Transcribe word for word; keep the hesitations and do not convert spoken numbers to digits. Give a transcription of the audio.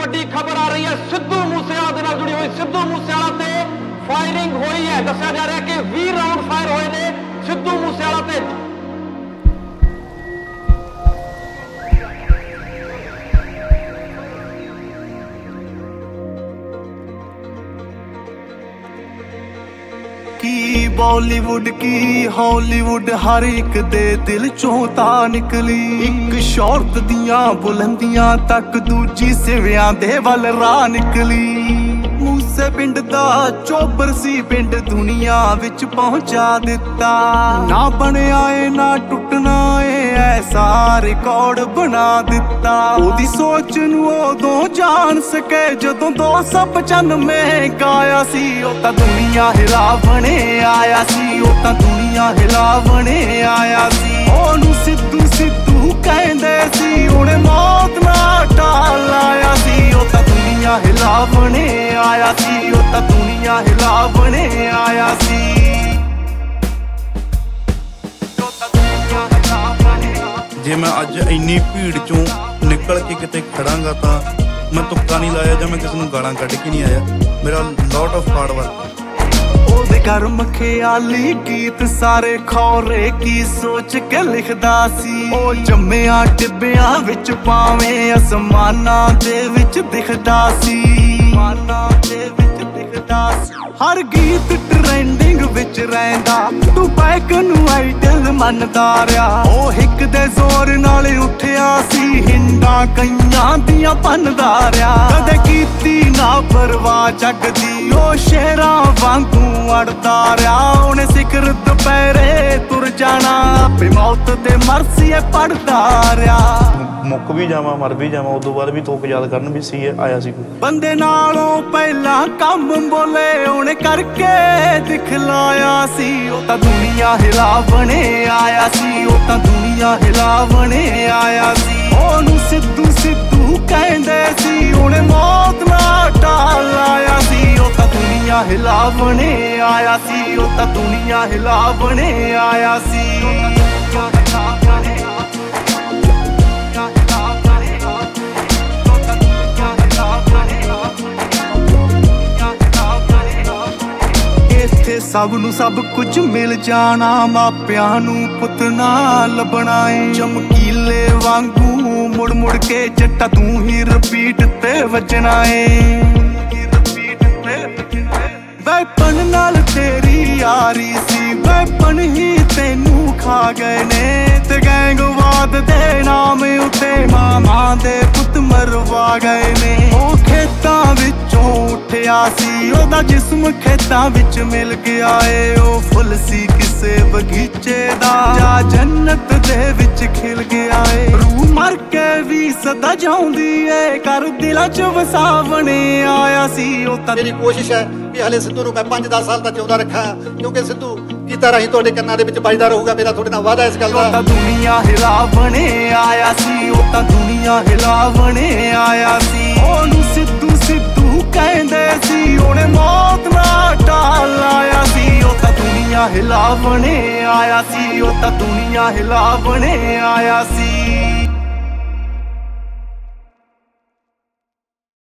ਵੱਡੀ ਖਬਰ ਆ ਰਹੀ ਹੈ ਸਿੱਧੂ ਮੂਸੇਵਾਲਾ ਦੇ ਨਾਲ ਜੁੜੀ ਹੋਈ। ਸਿੱਧੂ ਮੂਸੇਵਾਲਾ ਤੇ ਫਾਇਰਿੰਗ ਹੋਈ ਹੈ। ਦੱਸਿਆ ਜਾ ਰਿਹਾ ਕਿ ਵੀਹ ਰਾਉਂਡ ਫਾਇਰ ਹੋਏ ਨੇ ਸਿੱਧੂ ਮੂਸੇਵਾਲਾ ਤੇ। की बॉलीवुड की हॉलीवुड हर एक दे दिल चों तां निकली। एक शौरत दियां बुलंदियां तक दूजी सिवियां दे वल राह निकली। मूसे पिंड दा चोबर सी पिंड दुनिया विच पहुंचा दिता। ना बनिया ए ना टुटना ए ऐसा रिकॉर्ड बना दिता। ओदी सोच नूं उदों जान सके जदों दो सौ पचानवे गाया सी। ओ तां दुनिया हिलावणे आया सी। ओ तां दुनिया हिलावणे आया सी। ओनू सिद्धू सिद्धू कहंदे सी उहने मौत नाल टाल लाया सी। ओ तां दुनिया हिलावणे आया सी। ओ तां दुनिया हिलावणे आया सी। जे मैं अज इन्नी भीड़ चों निकल के किते खड़ांगा तां मैं तुक्का नहीं लाया जां मैं किसी नूं गालां कढ के नहीं आया। मेरा लॉट ऑफ हार्ड वर्क। ओदे गर्म ख्याली गीत सारे खौरे की सोच के लिखदा सी। ओ जम्मिया टिब्बियां विच पावें असमानां दे विच दिखदा सी। आसमानां दे विच दिखदा सी। हर गीत ट्रेंडिंग विच रहिंदा तू बैक नूं आइडल मनदा रिया। ओ हिक दे जोर नाल उठिया सी हिंदा कईयां दियां भन्नदा रिया। कदे कीती ना परवाह जग दी ओ शेरां वांगू अड़दा रिया। उहने सिखर दुपहरे तुर जाना बे मौत ते मरसी पढ़दा रिया। मुक भी जावां मर भी जावां उदों बाद भी तोक याद करन भी सी आया सी कोई बंदे नालों पहला कम बोले उहने करके दिखलाया सी। ओ तां दुनिया हिलावणे आया सी। ओ तां दुनिया हिलावणे आया सी। ओनू सिद्धू सिद्धू कहंदे सी उहने मौत नाल टाल लाया सी। ओ तां दुनिया हिलावणे आया सी। ओ तां दुनिया हिलावणे आया सी। सब नू सब कुछ मिल जाना मापियां नू पुत ना लभना है। चमकीले वांगू मुड़ मुड़ के जट्टा तू ही रिपीट ते वजना है। वैपन नाल तेरी यारी सी वैपन ही तेनू खा गए ने। ते गैंगवाद दे नाम उते मामा दे पुत मरवा गए ने। ओ खेतां विचों उठिया सी ओदा जिस्म खेतां विच मिल गया है। ओ फुल सी किसे बगीचे दा जा जन्नत दे विच खिल गया है। रूह मर के भी सदा जाउंदी है कर दिलां च वसावणे आया सी। ओ तां मेरी कोशिश है कि हले सिद्धू नूं मैं पांच दस साल तक जिउंदा रखां क्योंकि सिद्धू गीता राहीं तुहाडे कंनां दे विच बजदा रहूगा। मेरा तुहाडे नाल वादा इस गल दा। ओ तां दुनिया हिलावणे आया सी। ओ तां दुनिया हिलावणे आया सी। ओनू सिद्धू सिद्धू कहंदे सी उहने मौत नाल टाल लाया सी। ओ तां दुनिया हिलावणे आया सी। ओ तां दुनिया हिलावणे आया सी।